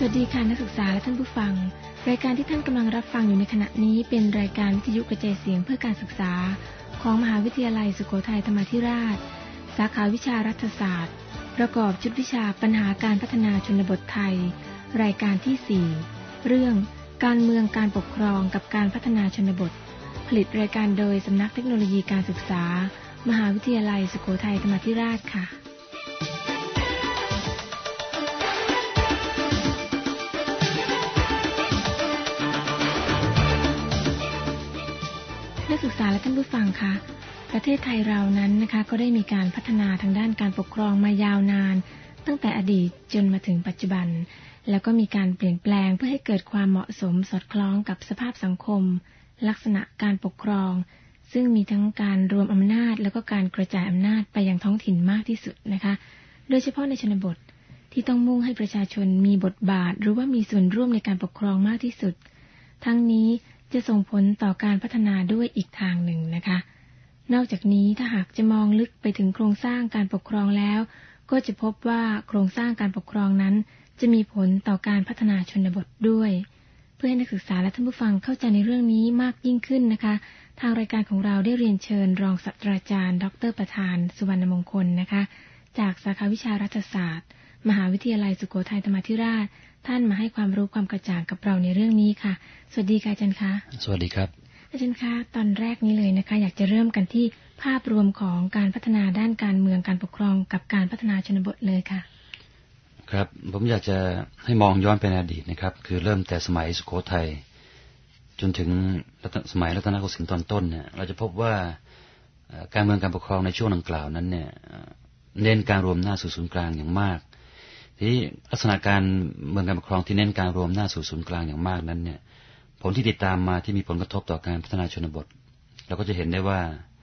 วัสดีค่ะนักศึกษาและท่านผู้ฟังรายการที่ท่านกำลังรับฟังอยู่ในขณะนี้เป็นรายการวิทยุกระจายเสียงเพื่อการศึกษาของมหาวิทยาลัยสุโขทัยธรรมาธิราชสาขาวิชารัฐศาสตร์ประกอบชุดวิชาปัญหาการพัฒนาชนบทไทยรายการที่4เรื่องการเมืองการปกครองกับการพัฒนาชนบทผลิตรายการโดยสำนักเทคโนโลยีการศึกษามหาวิทยาลัยสุโขทัยธรรมาธิราชค่ะนักศึกษาและท่านผู้ฟังคะประเทศไทยเรานั้นนะคะก็ได้มีการพัฒนาทางด้านการปกครองมายาวนานตั้งแต่อดีตจนมาถึงปัจจุบันแล้วก็มีการเปลี่ยนแปลงเพื่อให้เกิดความเหมาะสมสอดคล้องกับสภาพสังคมลักษณะการปกครองซึ่งมีทั้งการรวมอำนาจแล้วก็การกระจายอำนาจไปยังท้องถิ่นมากที่สุดนะคะโดยเฉพาะในชนบทที่ต้องมุ่งให้ประชาชนมีบทบาทหรือว่ามีส่วนร่วมในการปกครองมากที่สุดทั้งนี้จะส่งผลต่อการพัฒนาด้วยอีกทางหนึ่งนะคะนอกจากนี้ถ้าหากจะมองลึกไปถึงโครงสร้างการปกครองแล้วก็จะพบว่าโครงสร้างการปกครองนั้นจะมีผลต่อการพัฒนาชนบทด้วยเพื่อให้นักศึกษาและท่านผู้ฟังเข้าใจในเรื่องนี้มากยิ่งขึ้นนะคะทางรายการของเราได้เรียนเชิญรองศาสตราจารย์ดร.ประธานสุวรรณมงคลนะคะจากสาขาวิชารัฐศาสตร์มหาวิทยาลัยสุโขทัยธรรมาธิราชท่านมาให้ความรู้ความกระจ่างกับเราในเรื่องนี้ค่ะสวัสดีค่ะอาจารย์คะสวัสดีครับอาจารย์คะตอนแรกนี้เลยนะคะอยากจะเริ่มกันที่ภาพรวมของการพัฒนาด้านการเมืองการปกครองกับการพัฒนาชนบทเลยค่ะครับผมอยากจะให้มองย้อนไปในอดีตนะครับคือเริ่มแต่สมัยสุโขทัยจนถึงสมัยรัตนโกสินทร์ตอนต้นเนี่ยเราจะพบว่าการเมืองการปกครองในช่วงดังกล่าวนั้นเนี่ยเน้นการรวมหน้าสู่ศูนย์กลางอย่างมากที่ลักษณะการเมืองการปกครองที่เน้นการรวมหน้าสู่ศูนย์กลางอย่างมากนั้นเนี่ยผลที่ติดตามมาที่มีผลกระทบต่อการพัฒนาชนบทเราก็จะเห็นได้ว่า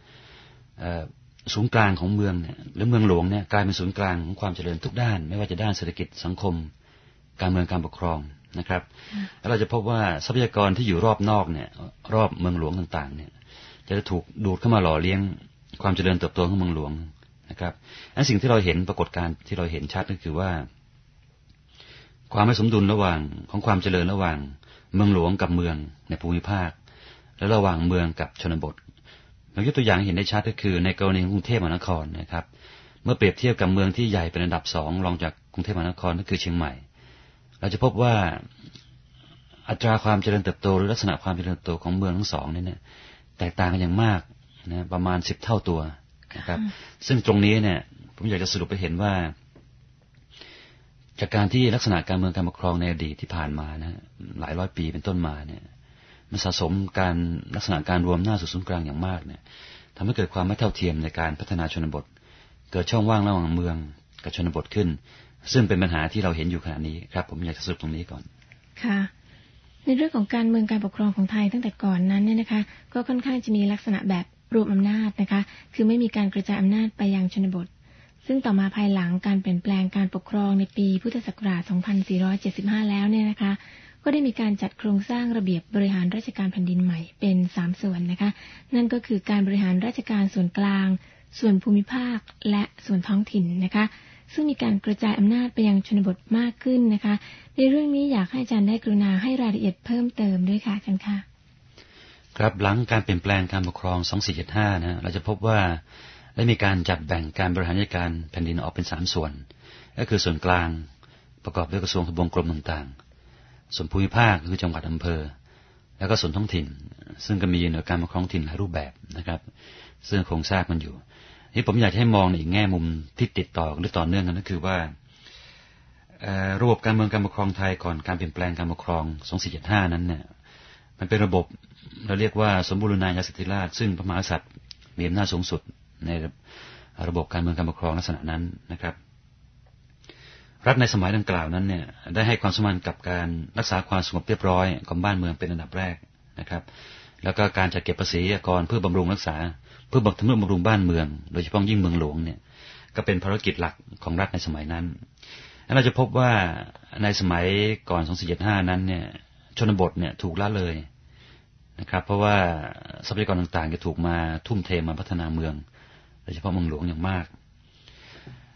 ศูนย์กลางของเมืองเนี่ยหรือเมืองหลวงเนี่ยกลายเป็นศูนย์กลางของความเจริญทุกด้านไม่ว่าจะด้านเศรษฐกิจสังคมการเมืองการปกครองนะครับแล้วเราจะพบว่าทรัพยากรที่อยู่รอบนอกเนี่ยรอบเมืองหลวงต่างๆเนี่ยจะถูกดูดเข้ามาหล่อเลี้ยงความเจริญเติบโตของเมืองหลวงนะครับและสิ่งที่เราเห็นปรากฏการณ์ที่เราเห็นชัดก็คือว่าความไม่สมดุลระหว่างของความเจริญระหว่างเมืองหลวงกับเมืองในภูมิภาคและระหว่างเมืองกับชนบทเรายกตัวอย่างเห็นได้ชัดก็คือในกรณีกรุงเทพมหานครนะครับเมื่อเปรียบเทียบกับเมืองที่ใหญ่เป็นอันดับ2รองจากกรุงเทพมหานครก็คือเชียงใหม่เราจะพบว่าอัตราความเจริญเติบโตหรือลักษณะความเจริญเติบโตของเมืองทั้งสองนี่เนี่ยแตกต่างกันอย่างมากนะประมาณ10เท่าตัวนะครับซึ่งตรงนี้เนี่ยผมอยากจะสรุปไปเห็นว่าจากการที่ลักษณะการเมืองการปกครองในอดีตที่ผ่านมานะหลายร้อยปีเป็นต้นมาเนี่ยมันสะสมการลักษณะการรวมหน้าสู่ศูนย์กลางอย่างมากเนี่ยทำให้เกิดความไม่เท่าเทียมในการพัฒนาชนบทเกิดช่องว่างระหว่างเมืองกับชนบทขึ้นซึ่งเป็นปัญหาที่เราเห็นอยู่ขณะนี้ครับผมอยากจะสรุปตรงนี้ก่อนค่ะในเรื่องของการเมืองการปกครองของไทยตั้งแต่ก่อนนั้นเนี่ยนะคะก็ค่อนข้างจะมีลักษณะแบบรวมอำนาจนะคะคือไม่มีการกระจายอำนาจไปยังชนบทซึ่งต่อมาภายหลังการเปลี่ยนแปลงการปกครองในปีพุทธศักราช 2475 แล้วเนี่ยนะคะก็ได้มีการจัดโครงสร้างระเบียบบริหารราชการแผ่นดินใหม่เป็น3ส่วนนะคะนั่นก็คือการบริหารราชการส่วนกลางส่วนภูมิภาคและส่วนท้องถิ่นนะคะซึ่งมีการกระจายอำนาจไปยังชนบทมากขึ้นนะคะในเรื่องนี้อยากให้อาจารย์ได้กรุณาให้รายละเอียดเพิ่มเติมด้วยค่ะอาจารย์ค่ะครับหลังการเปลี่ยนแปลงการปกครอง 2475 นะเราจะพบว่าได้มีการจัดแบ่งการบริหารราชการแผ่นดินออกเป็น3ส่วนก็คือส่วนกลางประกอบด้วยกระทรวงทบวงกรมต่างๆส่วนภูมิภาคคือจังหวัดอำเภอแล้วก็ส่วนท้องถิ่นซึ่งก็มีหน่วยการปกครองถิ่นหลายรูปแบบนะครับซึ่งโครงสร้างมันอยู่ที่ผมอยากให้มองในอีกแง่มุมที่ติดต่อหรือต่อเนื่องกันก็คือว่าระบบการเมืองการปกครองไทยก่อนการเปลี่ยนแปลงการปกครอง 2475 นั้นเนี่ยมันเป็นระบบเราเรียกว่าสมบูรณาญาสิทธิราชย์ซึ่งพระมหากษัตริย์มีอำนาจสูงสุดในระบบการเมืองการปกครองลักษณะนั้นนะครับรัฐในสมัยดังกล่าวนั้นเนี่ยได้ให้ความสำคัญกับการรักษาความสงบเรียบร้อยของบ้านเมืองเป็นอันดับแรกนะครับแล้วก็การจัดเก็บภาษีอากรเพื่อบำรุงรักษาเพื่อบำรุงบ้านเมืองโดยเฉพาะยิ่งเมืองหลวงเนี่ยก็เป็นภารกิจหลักของรัฐในสมัยนั้นและเราจะพบว่าในสมัยก่อน 2475 นั้นเนี่ยชนบทเนี่ยถูกละเลยนะครับเพราะว่าทรัพยากรต่างๆจะถูกมาทุ่มเทมาพัฒนาเมืองโดยเฉพาะเมืองหลวงอย่างมาก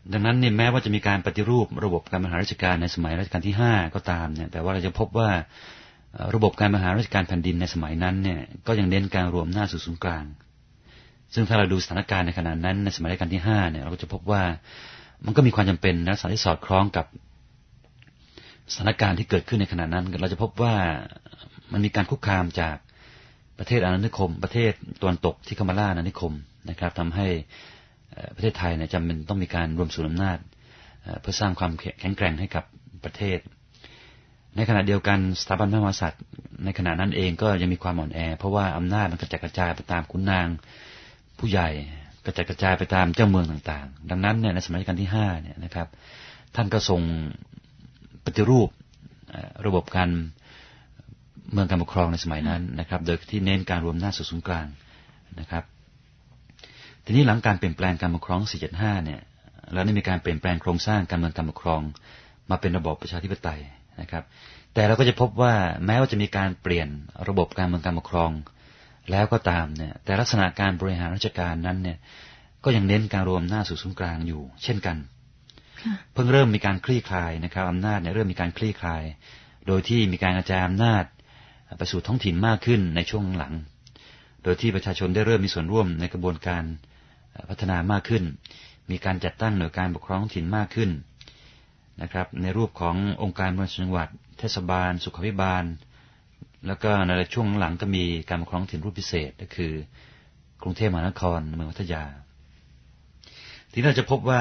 ดังนั้นเนี่ยแม้ว่าจะมีการปฏิรูประบบการบริหารราชการในสมัยรัชกาลที่5ก็ตามเนี่ยแต่ว่าเราจะพบว่าระบบการบริหารราชการแผ่นดินในสมัยนั้นเนี่ยก็ยังเน้นการรวมอำนาจสู่ศูนย์กลางซึ่งถ้าเราดูสถานการณ์ในขณะนั้นในสมัยรัชกาลที่5เนี่ยเราก็จะพบว่ามันก็มีความจำเป็นและที่สอดคล้องกับสถานการณ์ที่เกิดขึ้นในขณะนั้นเราจะพบว่ามันมีการคุกคามจากประเทศอาณานิคมประเทศตะวันตกที่เข้ามาล่าอาณานิคมนะครับทำให้ประเทศไทยเนี่ยจำเป็นต้องมีการรวมศูนย์อำนาจเพื่อสร้างความแข็งแกร่งให้กับประเทศในขณะเดียวกันสถาบันพระมหากษัตริย์ในขณะนั้นเองก็ยังมีความอ่อนแอเพราะว่าอำนาจมันกระจัดกระจายไปตามขุนนางผู้ใหญ่กระจัดกระจายไปตามเจ้าเมืองต่างๆดังนั้นเนี่ยในสมัยรัชกาลที่5เนี่ยนะครับท่านก็ทรงปฏิรูประบบการเมืองการปกครองในสมัยนั้นนะครับโดยที่เน้นการรวมอำนาจสู่ศูนย์กลางนะครับทีนี้หลังการเปลี่ยนแปลงการปกครอง475เนี่ยแล้วได้มีการเปลี่ยนแปลงโครงสร้างการเมืองการปกครองมาเป็นระบอบประชาธิปไตยนะครับแต่เราก็จะพบว่าแม้ว่าจะมีการเปลี่ยนระบบการเมืองการปกครองแล้วก็ตามเนี่ยแต่ลักษณะการบริหารราชการนั้นเนี่ยก็ยังเน้นการรวมอำนาจสู่ศูนย์กลางอยู่เช่นกันเพิ่งเริ่มมีการคลี่คลายนะครับอำนาจเนี่ยเริ่มมีการคลี่คลายโดยที่มีการกระจายอำนาจไปสู่ท้องถิ่นมากขึ้นในช่วงหลังโดยที่ประชาชนได้เริ่มมีส่วนร่วมในกระบวนการพัฒนามากขึ้นมีการจัดตั้งหน่วยการปกครองท้องถิ่นมากขึ้นนะครับในรูปขององค์การบริหารจังหวัดเทศบาลสุขาภิบาลแล้วก็ในช่วงหลังก็มีการปกครองท้องถิ่นรูปพิเศษก็คือกรุงเทพมหานครเมืองพัทยาที่เราจะพบว่า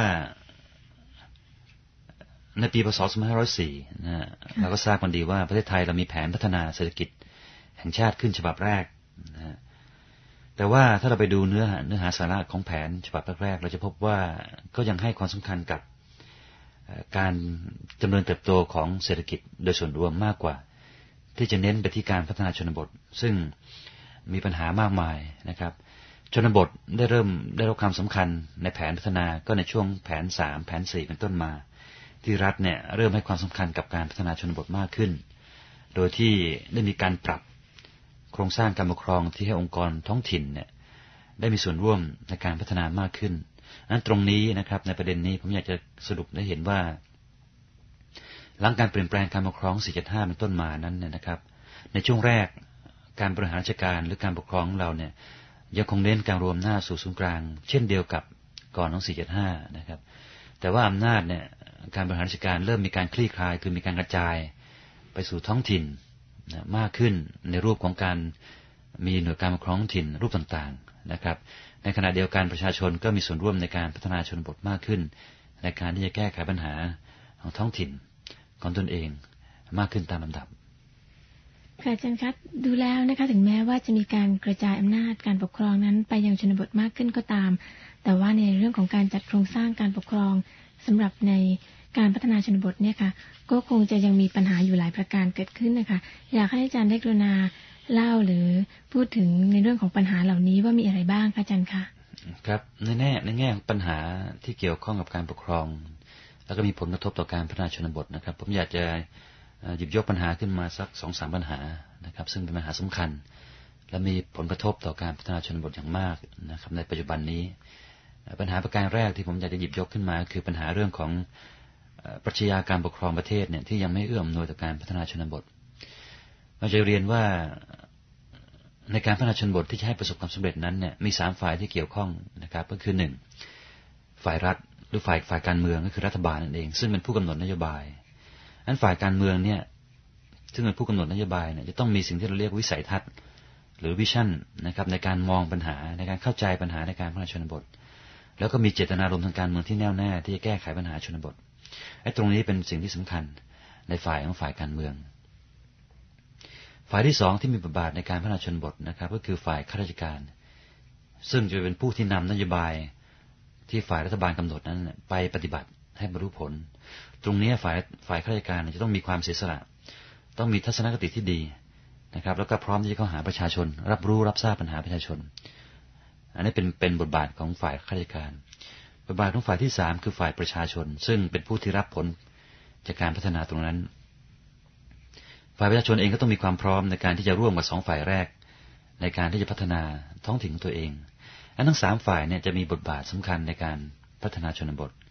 ในปีพ.ศ. 2504นะเราก็ทราบกันดีว่าประเทศไทยเรามีแผนพัฒนาเศรษฐกิจแห่งชาติขึ้นฉบับแรกนะแต่ว่าถ้าเราไปดูเนื้อหาสาระของแผนฉบับแรกเราจะพบว่าก็ยังให้ความสำคัญกับการดำเนินเติบโตของเศรษฐกิจโดยส่วนรวมมากกว่าที่จะเน้นไปที่การพัฒนาชนบทซึ่งมีปัญหามากมายนะครับชนบทได้รับความสำคัญในแผนพัฒนาก็ในช่วงแผน3แผน4เป็นต้นมาที่รัฐเนี่ยเริ่มให้ความสำคัญกับการพัฒนาชนบทมากขึ้นโดยที่ได้มีการปรับโครงสร้างการปกครองที่ให้องค์กรท้องถิ่นเนี่ยได้มีส่วนร่วมในการพัฒนามากขึ้นนั้นตรงนี้นะครับในประเด็นนี้ผมอยากจะสรุปได้เห็นว่าหลังการเปลี่ยนแปลงการปกครอง475เป็นต้นมานั้นเนี่ยนะครับในช่วงแรกการบริหารราชการหรือการปกครองของเราเนี่ยยังคงเน้นการรวมอำนาจสู่ศูนย์กลางเช่นเดียวกับก่อนของ475นะครับแต่ว่าอำนาจเนี่ยการบริหารราชการเริ่มมีการคลี่คลายคือมีการกระจายไปสู่ท้องถิ่นมากขึ้นในรูปของการมีหน่วยการปกครองท้องถิ่นรูปต่างๆนะครับในขณะเดียวกันประชาชนก็มีส่วนร่วมในการพัฒนาชนบทมากขึ้นในการที่จะแก้ไขปัญหาของท้องถิ่นของตนเองมากขึ้นตามลำดับค่ะอาจารย์ครับดูแล้วนะคะถึงแม้ว่าจะมีการกระจายอำนาจการปกครองนั้นไปยังชนบทมากขึ้นก็ตามแต่ว่าในเรื่องของการจัดโครงสร้างการปกครองสำหรับในการพัฒนาชนบทเนี่ยค่ะก็คงจะยังมีปัญหาอยู่หลายประการเกิดขึ้นนะคะอยากให้อาจารย์ได้กรุณาเล่าหรือพูดถึงในเรื่องของปัญหาเหล่านี้ว่ามีอะไรบ้างคะอาจารย์คะครับในแง่ปัญหาที่เกี่ยวข้องกับการปกครองแล้วก็มีผลกระทบต่อการพัฒนาชนบทนะครับผมอยากจะหยิบยกปัญหาขึ้นมาสัก 2-3 ปัญหานะครับซึ่งเป็นปัญหาสำคัญและมีผลกระทบต่อการพัฒนาชนบทอย่างมากนะครับในปัจจุบันนี้ปัญหาประการแรกที่ผมอยากจะหยิบยกขึ้นมาคือปัญหาเรื่องของปรัชญาการปกครองประเทศเนี่ยที่ยังไม่เอื้ออำนวยต่อการพัฒนาชนบทเราจะเรียนว่าในการพัฒนาชนบทที่จะให้ประสบความสำเร็จนั้นเนี่ยมี3ฝ่ายที่เกี่ยวข้องนะครับก็คือ1ฝ่ายรัฐหรือฝ่ายการเมืองก็คือรัฐบาลนั่นเองซึ่งเป็นผู้กำหนดนโยบายอันฝ่ายการเมืองเนี่ยซึ่งเป็นผู้กำหนดนโยบายเนี่ยจะต้องมีสิ่งที่เราเรียกวิสัยทัศน์หรือวิชั่นนะครับในการมองปัญหาในการเข้าใจปัญหาในการพัฒนาชนบทแล้วก็มีเจตนารมณ์ทางการเมืองที่แน่วแน่ที่จะแก้ไขปัญหาชนบทไอ้ตรงนี้เป็นสิ่งที่สำคัญในฝ่ายของฝ่ายการเมืองฝ่ายที่2ที่มีบทบาทในการพัฒนาชนบทนะครับก็คือฝ่ายข้าราชการซึ่งจะเป็นผู้ที่นำนโยบายที่ฝ่ายรัฐบาลกำหนดนั้นไปปฏิบัติให้บรรลุผลตรงนี้ฝ่ายข้าราชการจะต้องมีความเสียสละต้องมีทัศนคติที่ดีนะครับแล้วก็พร้อมที่จะเข้าหาประชาชนรับรู้รับทราบปัญหาประชาชนอันนี้เป็นบทบาทของฝ่ายข้าราชการบทบาทของฝ่ายที่3คือฝ่ายประชาชนซึ่งเป็นผู้ที่รับผลจากการพัฒนาตรงนั้นฝ่ายประชาชนเองก็ต้องมีความพร้อมในการที่จะร่วมกับ2ฝ่ายแรกในการที่จะพัฒนาท้องถิ่นตัวเองทั้ง3ฝ่ายเนี่ยจะมีบทบาทสำคัญในการพัฒนาชนบท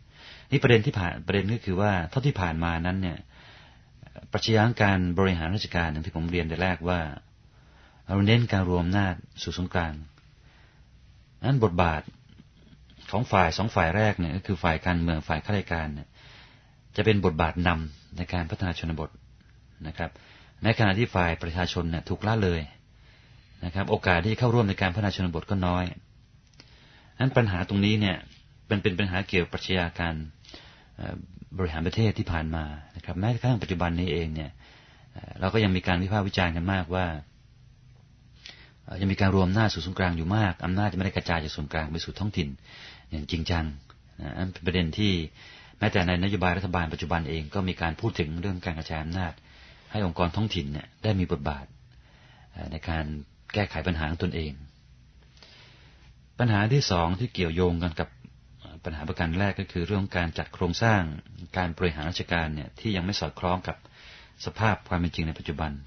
นี่ประเด็นก็คือว่าเท่าที่ผ่านมานั้นเนี่ยปรัชญาการบริหารราชการอย่างที่ผมเรียนแต่แรกว่าเราเน้นการรวมอำนาจสู่ศูนย์กลางนั้นบทบาทของสองฝ่ายแรกเนี่ยก็คือฝ่ายการเมืองฝ่ายข้าราชการเนี่ยจะเป็นบทบาทนำในการพัฒนาชนบทนะครับในขณะที่ฝ่ายประชาชนเนี่ยถูกละเลยนะครับโอกาสที่เข้าร่วมในการพัฒนาชนบทก็น้อยนั้นปัญหาตรงนี้เนี่ยเป็นปัญหาเกี่ยวกับปรัชญาการบริหารประเทศที่ผ่านมานะครับแม้กระทั่งปัจจุบันนี้เองเนี่ยเราก็ยังมีการวิพากษ์วิจารณ์กันมากว่ายังมีการรวมอำนาจสู่ศูนย์กลางอยู่มากอำนาจจะไม่ได้กระจายจากศูนย์กลางไปสู่ท้องถิ่นอย่างจริงจังนั่นเป็นประเด็นที่แม้แต่ในนโยบายรัฐบาลปัจจุบันเองก็มีการพูดถึงเรื่องการกระจายอำนาจให้องค์กรท้องถิ่นเนี่ยได้มีบทบาทในการแก้ไขปัญหาของตนเองปัญหาที่สองที่เกี่ยวโยงกันกับปัญหาประการแรกก็คือเรื่องการจัดโครงสร้างการบริหารราชการเนี่ยที่ยังไม่สอดคล้องกับสภาพความเป็นจริงในปัจจุบัน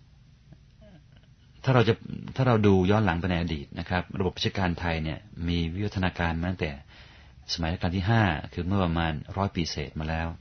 ถ้าเราดูย้อนหลังไปในอดีตนะครับระบบราชการไทยเนี่ยมีวิวัฒนาการมาตั้งแต่สมัยรัชกาลที่5คือเมื่อประมาณ100 ปีเศษมาแล้ว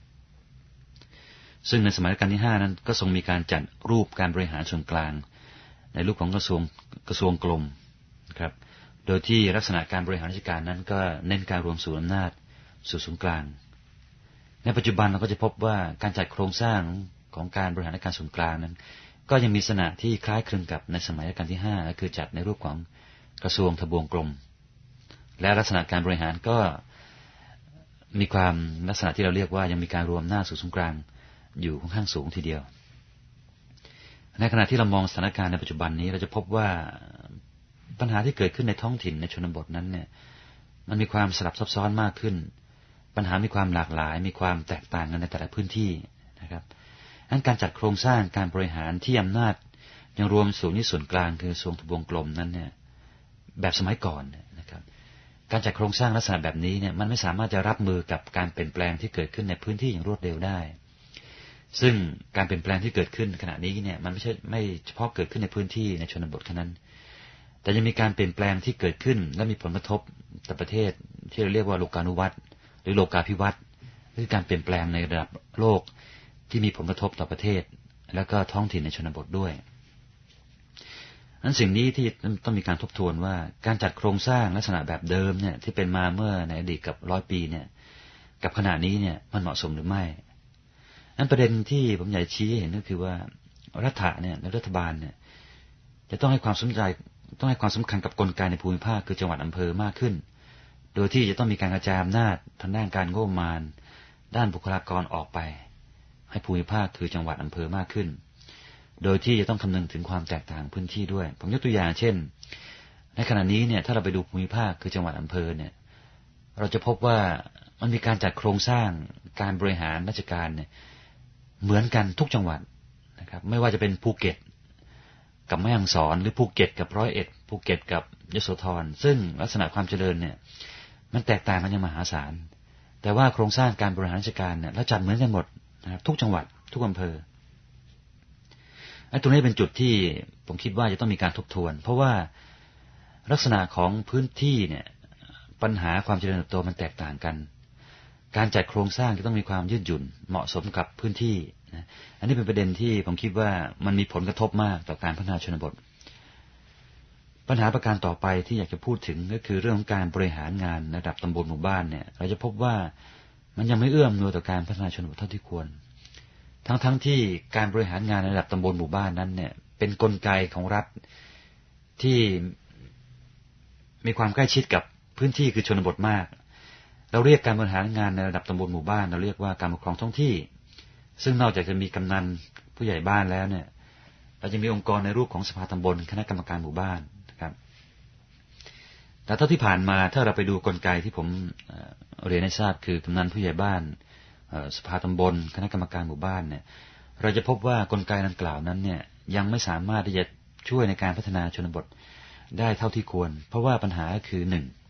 ซึ่งในสมัยรัชกาลที่5นั้นก็ทรงมีการจัดรูปการบริหารส่วนกลางในรูปของกระทรวงกลมครับโดยที่ลักษณะการบริหารราชการนั้นก็เน้นการรวมศูนย์อำนาจสู่ศูนย์กลางในปัจจุบันเราก็จะพบว่าการจัดโครงสร้างของการบริหารราชการส่วนกลางนั้นก็ยังมีลักษณะที่คล้ายคลึงกับในสมัยรัชกาลที่5ก็คือจัดในรูปของกระทรวงทบวงกลมและลักษณะการบริหารก็มีความลักษณะที่เราเรียกว่ายังมีการรวมอำนาจสู่ศูนย์กลางอยู่ค่อนข้างสูงทีเดียวในขณะที่เรามองสถานการณ์ในปัจจุบันนี้เราจะพบว่าปัญหาที่เกิดขึ้นในท้องถิ่นในชนบทนั้นเนี่ยมันมีความสลับซับซ้อนมากขึ้นปัญหามีความหลากหลายมีความแตกต่างกันในแต่ละพื้นที่นะครับงั้นการจัดโครงสร้างการบริหารที่อำนาจยังรวมสู่ที่ส่วนกลางคือทรวงทบวงกลมนั้นเนี่ยแบบสมัยก่อนนะครับการจัดโครงสร้างลักษณะแบบนี้เนี่ยมันไม่สามารถจะรับมือกับการเปลี่ยนแปลงที่เกิดขึ้นในพื้นที่อย่างรวดเร็วได้ซึ่งการเปลี่ยนแปลงที่เกิดขึ้นขณะนี้เนี่ยมันไม่เฉพาะเกิดขึ้นในพื้นที่ในชนบทแค่นั้นแต่ยังมีการเปลี่ยนแปลงที่เกิดขึ้นและมีผลกระทบต่อประเทศที่เราเรียกว่าโลกานุวัตหรือโลกาภิวัตน์คือการเปลี่ยนแปลงในระดับโลกที่มีผลกระทบต่อประเทศแล้วก็ท้องถิ่นในชนบทด้วยนั้นสิ่งนี้ที่ต้องมีการทบทวนว่าการจัดโครงสร้างลักษณะแบบเดิมเนี่ยที่เป็นมาเมื่อในอดีตกับ100 ปีเนี่ยกับขณะนี้เนี่ยมันเหมาะสมหรือไม่นั้นประเด็นที่ผมอยากชี้ให้เห็นก็คือว่ารัฐบาลเนี่ยจะต้องให้ความสำคัญกับกลไกในภูมิภาคคือจังหวัดอำเภอมากขึ้นโดยที่จะต้องมีการกระจายอำนาจทางด้านการงบประมาณด้านบุคลากรออกไปให้ภูมิภาคคือจังหวัดอำเภอมากขึ้นโดยที่จะต้องคำนึงถึงความแตกต่างพื้นที่ด้วยผมยกตัวอย่างเช่นในขณะนี้เนี่ยถ้าเราไปดูภูมิภาคคือจังหวัดอำเภอเนี่ยเราจะพบว่ามันมีการจัดโครงสร้างการบริหารราชการเนี่ยเหมือนกันทุกจังหวัดนะครับไม่ว่าจะเป็นภูเก็ตกับแม่ฮ่องสอนหรือภูเก็ตกับ101ภูเก็ตกับยโสธรซึ่งลักษณะความเจริญเนี่ยมันแตกต่างกันอย่างมหาศาลแต่ว่าโครงสร้างการบริหารราชการเนี่ยเราจัดเหมือนกันหมดนะครับทุกจังหวัดทุกอำเภอตรงนี้เป็นจุดที่ผมคิดว่าจะต้องมีการทบทวนเพราะว่าลักษณะของพื้นที่เนี่ยปัญหาความเจริญเติบโตมันแตกต่างกันการจัดโครงสร้างจะต้องมีความยืดหยุ่นเหมาะสมกับพื้นที่นะอันนี้เป็นประเด็นที่ผมคิดว่ามันมีผลกระทบมากต่อการพัฒนาชนบทปัญหาประการต่อไปที่อยากจะพูดถึงก็คือเรื่องของการบริหารงานระดับตำบลหมู่บ้านเนี่ยเราจะพบว่ามันยังไม่เอื้อมหน่วยต่อการพัฒนาชนบทเท่าที่ควรทั้งที่การบริหารงานระดับตำบลหมู่บ้านนั้นเนี่ยเป็นกลไกของรัฐที่มีความใกล้ชิดกับพื้นที่คือชนบทมากเราเรียกการบริหารงานในระดับตำบลหมู่บ้านเราเรียกว่าการปกครองท้องที่ซึ่งนอกจากจะมีกำนันผู้ใหญ่บ้านแล้วเนี่ยเราจะมีองค์กรในรูปของสภาตำบลคณะกรรมการหมู่บ้านนะครับแต่เท่าที่ผ่านมาถ้าเราไปดูกลไกที่ผมเรียนให้ทราบคือกำนันผู้ใหญ่บ้านสภาตำบลคณะกรรมการหมู่บ้านเนี่ยเราจะพบว่ากลไกดังกล่าวนั้นเนี่ยยังไม่สามารถที่จะช่วยในการพัฒนาชนบทได้เท่าที่ควรเพราะว่าปัญหาคือ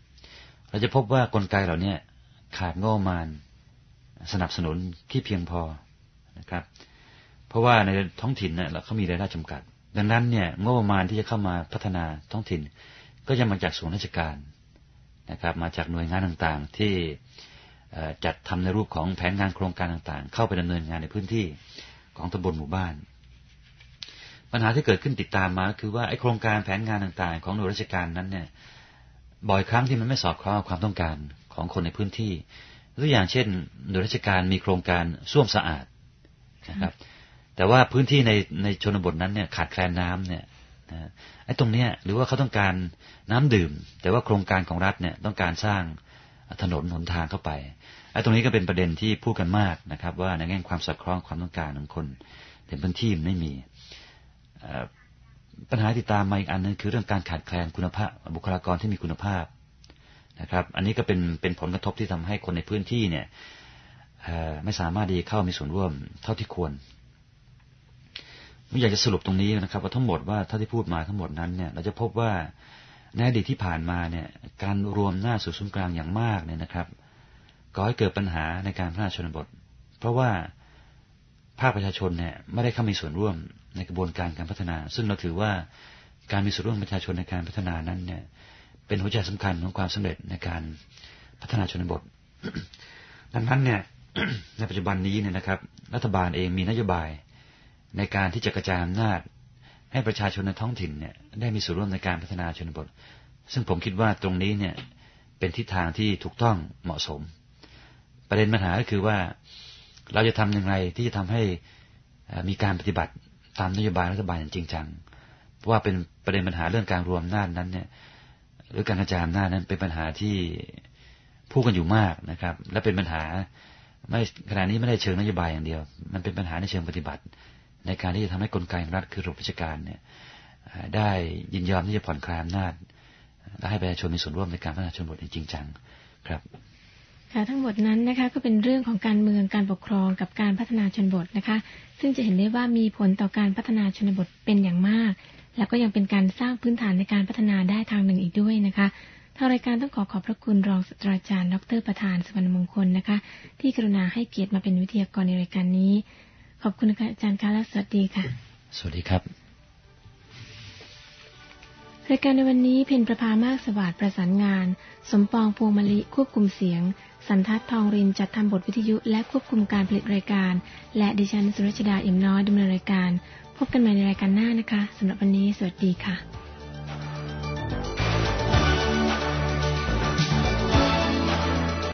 1เราจะพบว่ากลไกเหล่านี้ขาดงบประมาณสนับสนุนที่เพียงพอนะครับเพราะว่าในท้องถิ่นเนี่ยเขามีรายได้จำกัดดังนั้นเนี่ยงบประมาณที่จะเข้ามาพัฒนาท้องถิ่นก็จะมาจากส่วนราชการนะครับมาจากหน่วยงานต่างๆที่จัดทำในรูปของแผนงานโครงการต่างๆเข้าไปดำเนินงานในพื้นที่ของตำบลหมู่บ้านปัญหาที่เกิดขึ้นติดตามมาคือว่าไอ้โครงการแผนงานต่างๆของหน่วยราชการนั้นเนี่ยบ่อยครั้งที่มันไม่สอดคล้องกับความต้องการของคนในพื้นที่ตัวอย่างเช่นหน่วยราชการมีโครงการส้วมสะอาดนะครับแต่ว่าพื้นที่ในชนบทนั้นเนี่ยขาดแคลนน้ำเนี่ยไอ้ตรงเนี้ยหรือว่าเขาต้องการน้ำดื่มแต่ว่าโครงการของรัฐเนี่ยต้องการสร้างถนนหนทางเข้าไปไอ้ตรงนี้ก็เป็นประเด็นที่พูดกันมากนะครับว่าในแง่ความสอดคล้องความต้องการของคนในพื้นที่ไม่มีปัญหาที่ตามมาอีกอันนึงคือเรื่องการขาดแคลนคุณภาพบุคลากรที่มีคุณภาพนะครับอันนี้ก็เป็นผลกระทบที่ทำให้คนในพื้นที่เนี่ยไม่สามารถที่เข้ามีส่วนร่วมเท่าที่ควรไม่อยากจะสรุปตรงนี้นะครับว่าทั้งหมดว่าเท่าที่พูดมาทั้งหมดนั้นเนี่ยเราจะพบว่าในอดีตที่ผ่านมาเนี่ยการรวมหน้าสู่ศูนย์กลางอย่างมากเนี่ยนะครับก่อให้เกิดปัญหาในการพัฒนาชนบทเพราะว่าภาคประชาชนเนี่ยไม่ได้เข้ามีส่วนร่วมในกระบวนการพัฒนาซึ่งเราถือว่าการมีส่วนร่วมประชาชนในการพัฒนานั้นเนี่ยเป็นหัวใจสำคัญของความสำเร็จในการพัฒนาชนบท ดังนั้นเนี่ย ในปัจจุบันนี้เนี่ยนะครับรัฐบาลเองมีนโยบายในการที่จะกระจายอำนาจให้ประชาชนในท้องถิ่นเนี่ยได้มีส่วนร่วมในการพัฒนาชนบทซึ่งผมคิดว่าตรงนี้เนี่ยเป็นทิศทางที่ถูกต้องเหมาะสมประเด็นปัญหาก็คือว่าเราจะทำอย่างไรที่จะทำให้มีการปฏิบัติตามนโยบายรัฐบาลอย่างจริงจังเพราะว่าเป็นประเด็นปัญหาเรื่องการรวมอำนาจนั้นเนี่ยหรือการกระจายอำนาจนั้นเป็นปัญหาที่พูดกันอยู่มากนะครับและเป็นปัญหาไม่ขณะนี้ไม่ได้เชิงนโยบายอย่างเดียวมันเป็นปัญหาในเชิงปฏิบัติในการที่จะทำให้กลไกของรัฐคือระบบราชการเนี่ยได้ยินยอมที่จะผ่อนคลายอำนาจและให้ประชาชนมีส่วนร่วมในการพัฒนาชนบทอย่างจริงจังครับค่ะทั้งหมดนั้นนะคะก็เป็นเรื่องของการเมืองการปกครองกับการพัฒนาชนบทนะคะซึ่งจะเห็นได้ว่ามีผลต่อการพัฒนาชนบทเป็นอย่างมากแล้วก็ยังเป็นการสร้างพื้นฐานในการพัฒนาได้ทางหนึ่งอีกด้วยนะคะทางรายการต้องขอบพระคุณรองศาสตราจารย์ดร.ประธานสุวรรณมงคลนะคะที่กรุณาให้เกียรติมาเป็นวิทยากรในรายการนี้ขอบคุณอาจารย์ค่ะและสวัสดีค่ะสวัสดีครับรายการในวันนี้เพ็ญประภามากสวัสดิ์ประสานงานสมปองพวงมะลิควบคุมเสียงสันทัศน์ทองรินจัดทำบทวิทยุและควบคุมการผลิตรายการและดิฉันสุรัชดาอิ่มน้อยดำเนินรายการพบกันใหม่ในรายการหน้านะคะสำหรับวันนี้สวัสดีค่ะ